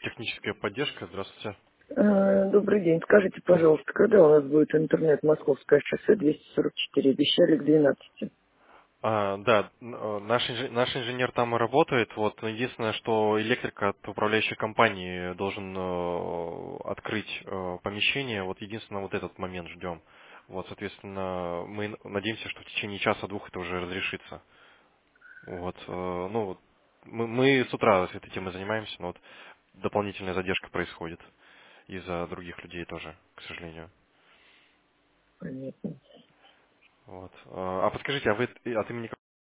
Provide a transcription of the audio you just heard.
техническая поддержка. Здравствуйте. Добрый день. Скажите, пожалуйста, когда у нас будет интернет Московское шоссе 244? Обещали к 12. Да, наш инженер там и работает. Вот, но единственное, что электрик от управляющей компании должен открыть помещение. Вот единственное, вот этот момент ждем. Вот, соответственно, мы надеемся, что в течение часа-двух это уже разрешится. Вот, ну, вот, мы с утра этой темой занимаемся, но вот дополнительная задержка происходит из-за других людей тоже, к сожалению. Понятно. Вот. А подскажите, а вы от имени